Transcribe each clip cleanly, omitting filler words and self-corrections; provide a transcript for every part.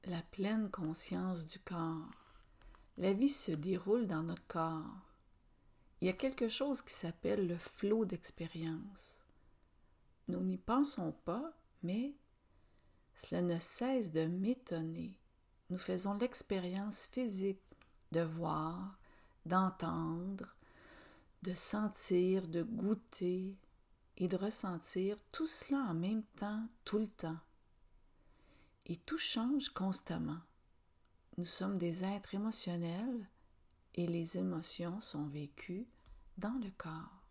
La pleine conscience du corps. La vie se déroule dans notre corps. Il y a quelque chose qui s'appelle le flot d'expérience. Nous n'y pensons pas, mais cela ne cesse de m'étonner. Nous faisons l'expérience physique de voir, d'entendre, de sentir, de goûter et de ressentir tout cela en même temps, tout le temps. Et tout change constamment. Nous sommes des êtres émotionnels et les émotions sont vécues dans le corps.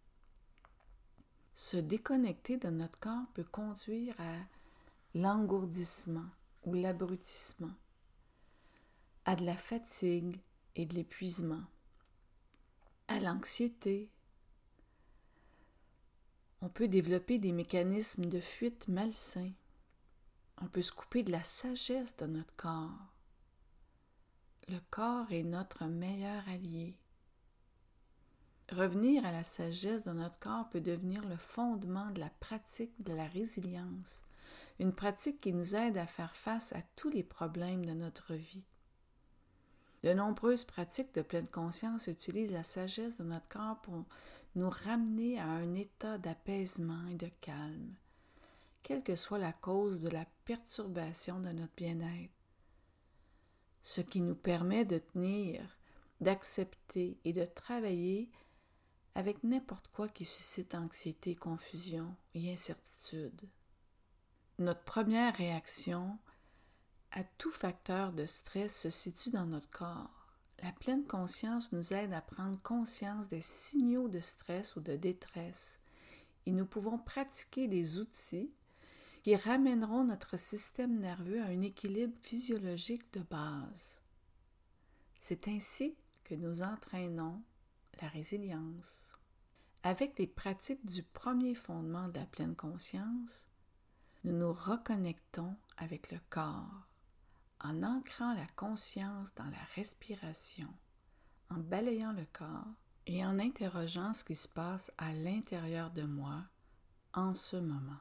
Se déconnecter de notre corps peut conduire à l'engourdissement ou l'abrutissement, à de la fatigue et de l'épuisement, à l'anxiété. On peut développer des mécanismes de fuite malsains. On peut se couper de la sagesse de notre corps. Le corps est notre meilleur allié. Revenir à la sagesse de notre corps peut devenir le fondement de la pratique de la résilience, une pratique qui nous aide à faire face à tous les problèmes de notre vie. De nombreuses pratiques de pleine conscience utilisent la sagesse de notre corps pour nous ramener à un état d'apaisement et de calme, quelle que soit la cause de la perturbation de notre bien-être. Ce qui nous permet de tenir, d'accepter et de travailler avec n'importe quoi qui suscite anxiété, confusion et incertitude. Notre première réaction à tout facteur de stress se situe dans notre corps. La pleine conscience nous aide à prendre conscience des signaux de stress ou de détresse et nous pouvons pratiquer des outils qui ramèneront notre système nerveux à un équilibre physiologique de base. C'est ainsi que nous entraînons la résilience. Avec les pratiques du premier fondement de la pleine conscience, nous nous reconnectons avec le corps en ancrant la conscience dans la respiration, en balayant le corps et en interrogeant ce qui se passe à l'intérieur de moi en ce moment.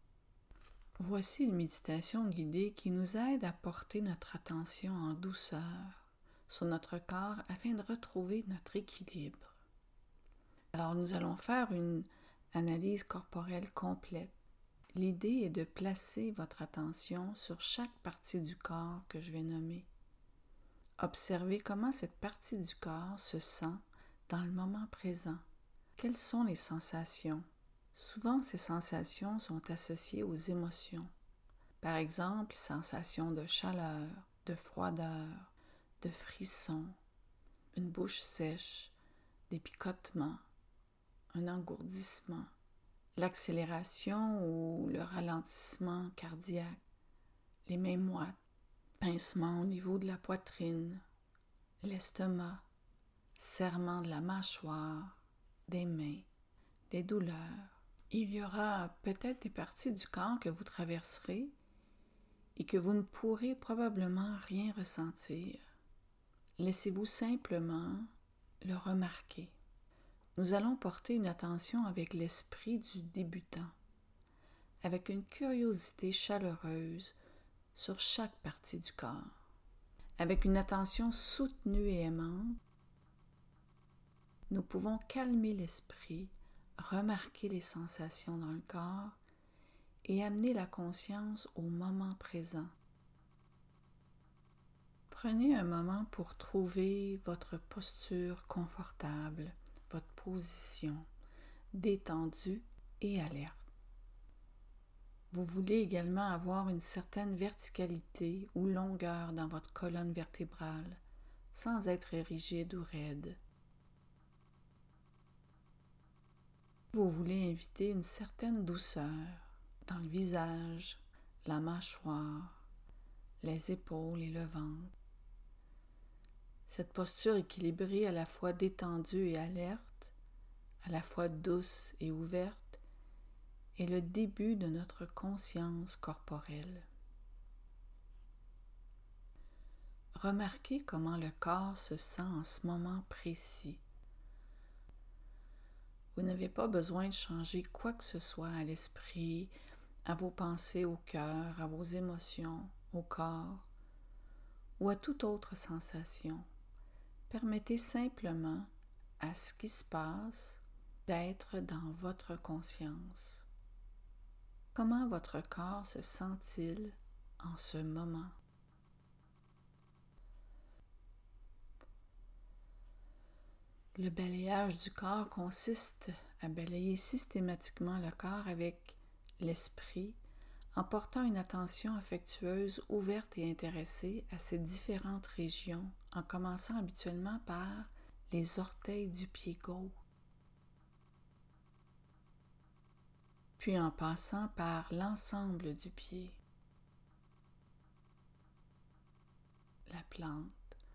Voici une méditation guidée qui nous aide à porter notre attention en douceur sur notre corps afin de retrouver notre équilibre. Alors nous allons faire une analyse corporelle complète. L'idée est de placer votre attention sur chaque partie du corps que je vais nommer. Observez comment cette partie du corps se sent dans le moment présent. Quelles sont les sensations? Souvent, ces sensations sont associées aux émotions. Par exemple, sensations de chaleur, de froideur, de frissons, une bouche sèche, des picotements, un engourdissement, l'accélération ou le ralentissement cardiaque, les mains moites, pincement au niveau de la poitrine, l'estomac, serrement de la mâchoire, des mains, des douleurs. Il y aura peut-être des parties du corps que vous traverserez et que vous ne pourrez probablement rien ressentir. Laissez-vous simplement le remarquer. Nous allons porter une attention avec l'esprit du débutant, avec une curiosité chaleureuse sur chaque partie du corps, avec une attention soutenue et aimante. Nous pouvons calmer l'esprit, remarquer les sensations dans le corps et amener la conscience au moment présent. Prenez un moment pour trouver votre posture confortable, votre position détendue et alerte. Vous voulez également avoir une certaine verticalité ou longueur dans votre colonne vertébrale, sans être rigide ou raide. Vous voulez inviter une certaine douceur dans le visage, la mâchoire, les épaules et le ventre. Cette posture équilibrée, à la fois détendue et alerte, à la fois douce et ouverte, est le début de notre conscience corporelle. Remarquez comment le corps se sent en ce moment précis. Vous n'avez pas besoin de changer quoi que ce soit à l'esprit, à vos pensées, au cœur, à vos émotions, au corps. ou à toute autre sensation. Permettez simplement à ce qui se passe d'être dans votre conscience. Comment votre corps se sent-il en ce moment? Le balayage du corps consiste à balayer systématiquement le corps avec l'esprit en portant une attention affectueuse, ouverte et intéressée à ces différentes régions, en commençant habituellement par les orteils du pied gauche, puis en passant par l'ensemble du pied, la plante,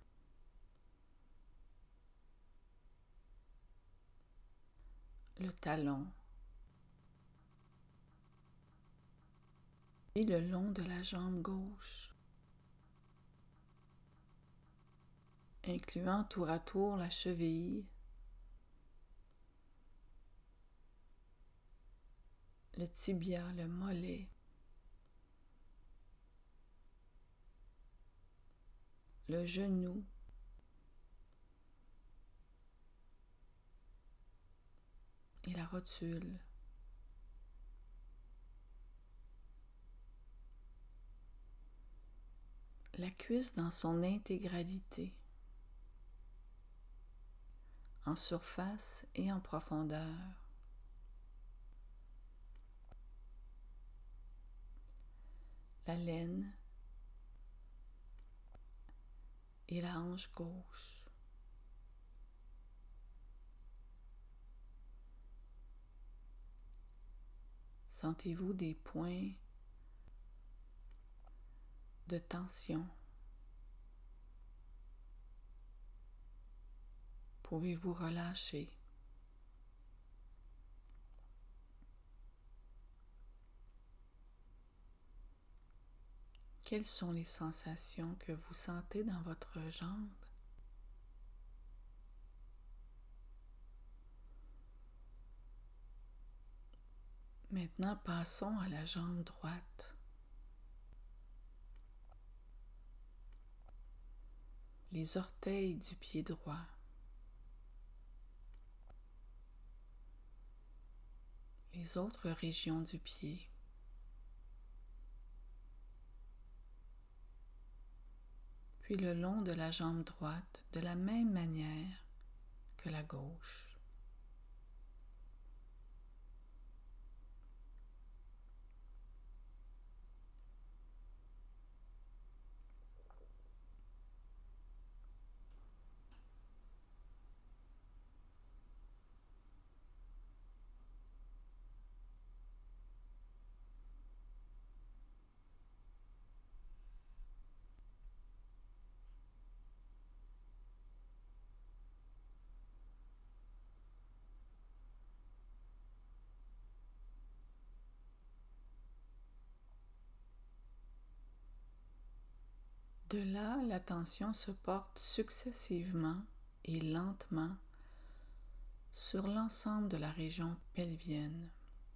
le talon, et le long de la jambe gauche, incluant tour à tour la cheville, le tibia, le mollet, le genou, et la rotule. La cuisse dans son intégralité, en surface et en profondeur. La laine et la hanche gauche. Sentez-vous des points de tension? Pouvez-vous relâcher? Quelles sont les sensations que vous sentez dans votre jambe? Maintenant, passons à la jambe droite. Les orteils du pied droit. Les autres régions du pied. Puis le long de la jambe droite, de la même manière que la gauche. De là, l'attention se porte successivement et lentement sur l'ensemble de la région pelvienne.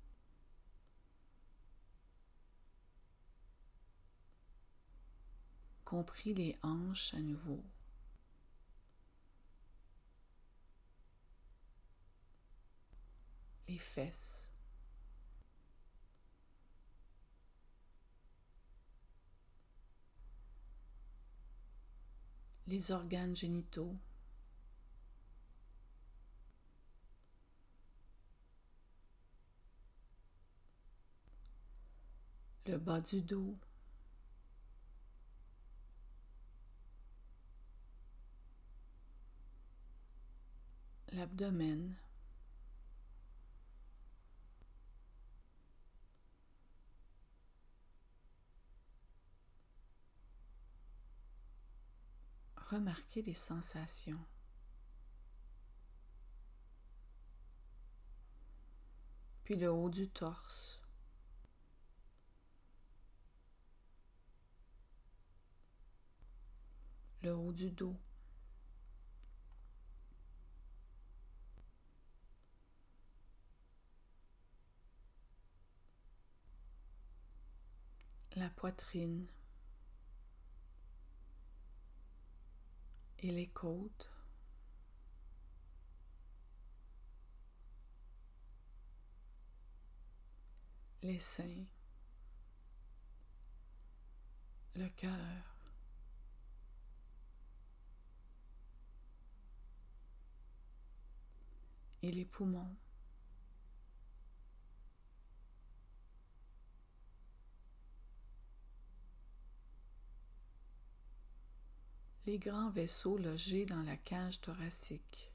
Compris les hanches à nouveau. Les fesses. Les organes génitaux. Le bas du dos. L'abdomen. Remarquez les sensations. Puis le haut du torse. Le haut du dos. La poitrine. et les côtes, les seins, le cœur, et les poumons. Les grands vaisseaux logés dans la cage thoracique.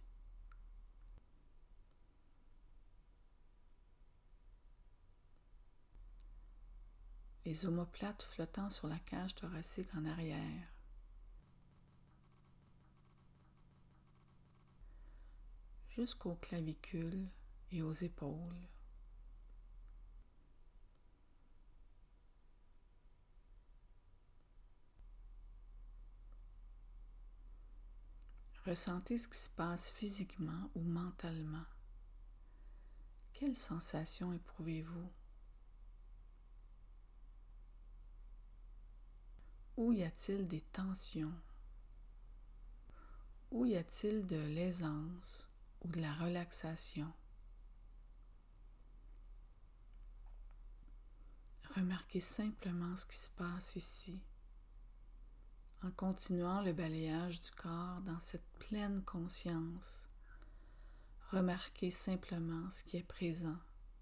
Les omoplates flottant sur la cage thoracique en arrière. Jusqu'aux clavicules et aux épaules. Ressentez ce qui se passe physiquement ou mentalement. Quelles sensations éprouvez-vous? Où y a-t-il des tensions? Où y a-t-il de l'aisance ou de la relaxation? Remarquez simplement ce qui se passe ici, en continuant le balayage du corps dans cette pleine conscience. Remarquez simplement ce qui est présent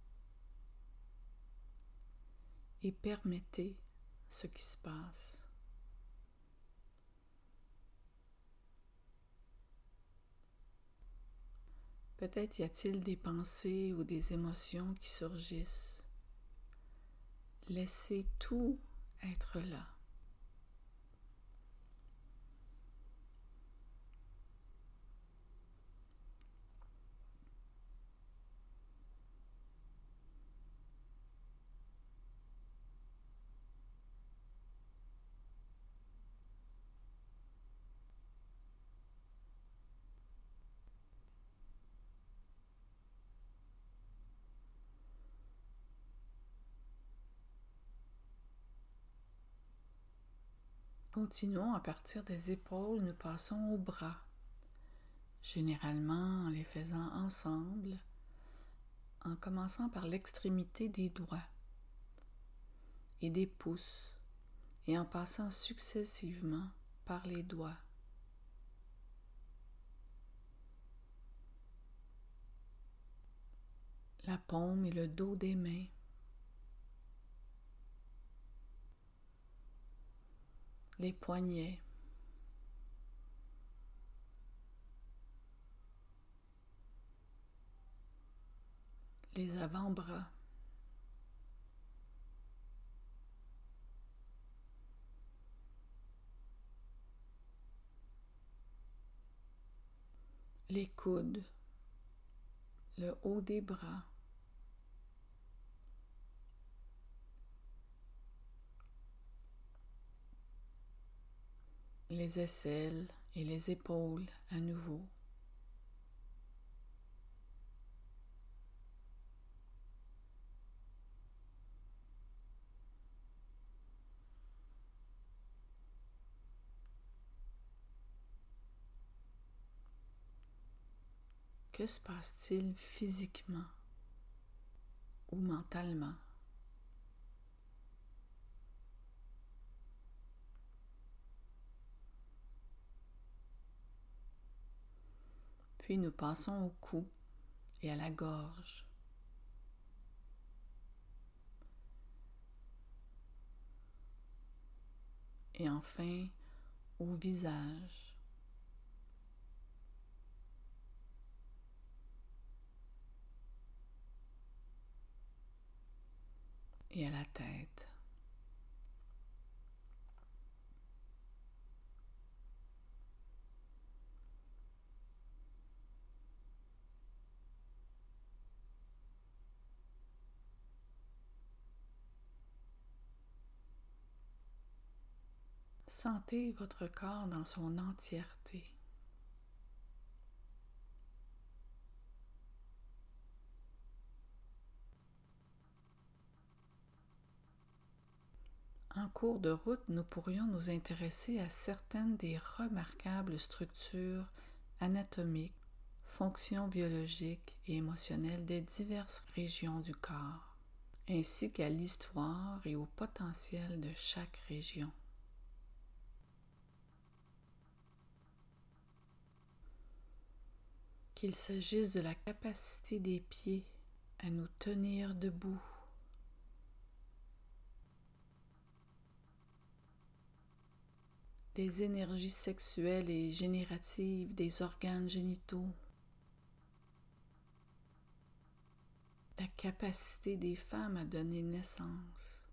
et permettez ce qui se passe. Peut-être y a-t-il des pensées ou des émotions qui surgissent. Laissez tout être là. Continuons à partir des épaules, nous passons aux bras, généralement en les faisant ensemble, en commençant par l'extrémité des doigts et des pouces et en passant successivement par les doigts. La paume et le dos des mains. Les poignets. Les avant-bras. Les coudes. Le haut des bras. Les aisselles et les épaules à nouveau. Que se passe-t-il physiquement ou mentalement? Puis nous passons au cou et à la gorge. Et enfin au visage. Et à la tête. Sentez votre corps dans son entièreté. En cours de route, nous pourrions nous intéresser à certaines des remarquables structures anatomiques, fonctions biologiques et émotionnelles des diverses régions du corps, ainsi qu'à l'histoire et au potentiel de chaque région. Qu'il s'agisse de la capacité des pieds à nous tenir debout, des énergies sexuelles et génératives des organes génitaux, la capacité des femmes à donner naissance,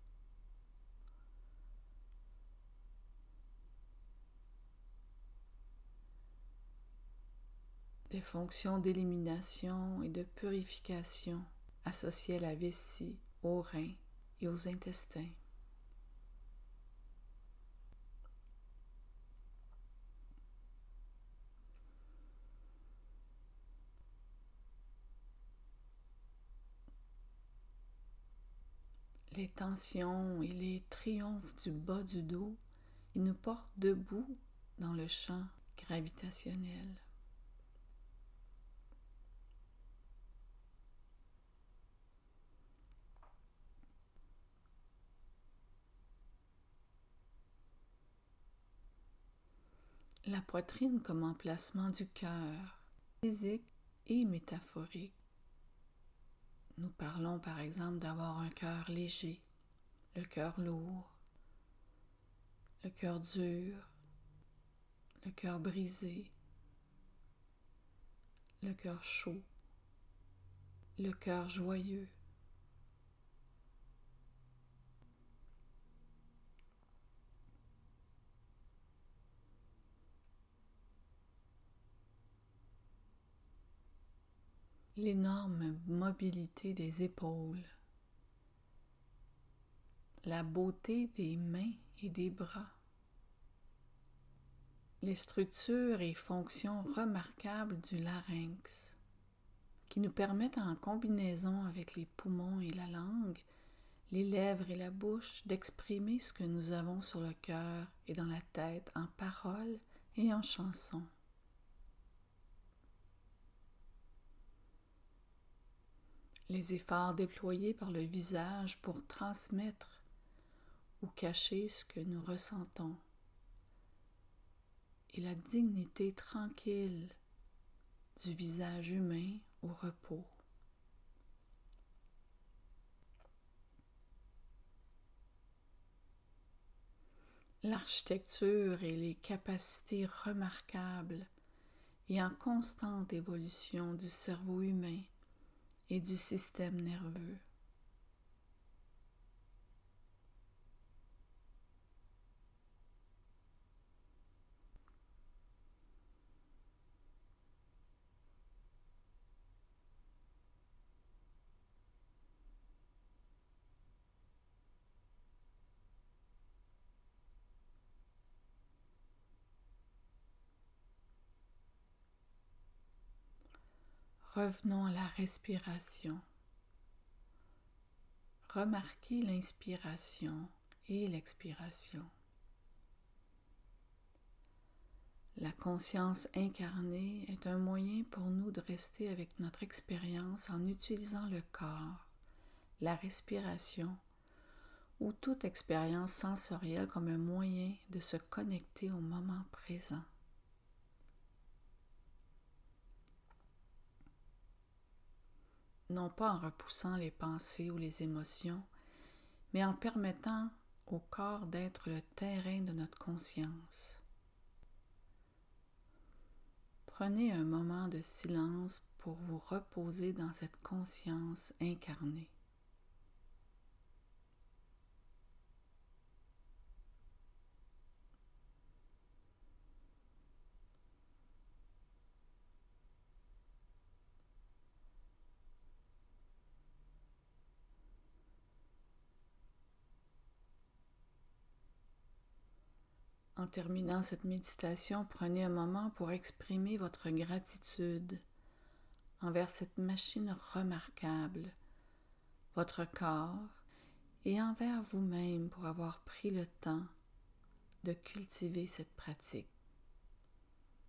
des fonctions d'élimination et de purification associées à la vessie, aux reins et aux intestins. Les tensions et les triomphes du bas du dos, ils nous portent debout dans le champ gravitationnel. La poitrine comme emplacement du cœur, physique et métaphorique. Nous parlons par exemple d'avoir un cœur léger, le cœur lourd, le cœur dur, le cœur brisé, le cœur chaud, le cœur joyeux. L'énorme mobilité des épaules, la beauté des mains et des bras, les structures et fonctions remarquables du larynx, qui nous permettent en combinaison avec les poumons et la langue, les lèvres et la bouche, d'exprimer ce que nous avons sur le cœur et dans la tête en paroles et en chansons. Les efforts déployés par le visage pour transmettre ou cacher ce que nous ressentons, et la dignité tranquille du visage humain au repos. L'architecture et les capacités remarquables et en constante évolution du cerveau humain et du système nerveux. Revenons à la respiration. Remarquez l'inspiration et l'expiration. La conscience incarnée est un moyen pour nous de rester avec notre expérience en utilisant le corps, la respiration ou toute expérience sensorielle comme un moyen de se connecter au moment présent. Non pas en repoussant les pensées ou les émotions, mais en permettant au corps d'être le terrain de notre conscience. Prenez un moment de silence pour vous reposer dans cette conscience incarnée. En terminant cette méditation, prenez un moment pour exprimer votre gratitude envers cette machine remarquable, votre corps et envers vous-même pour avoir pris le temps de cultiver cette pratique.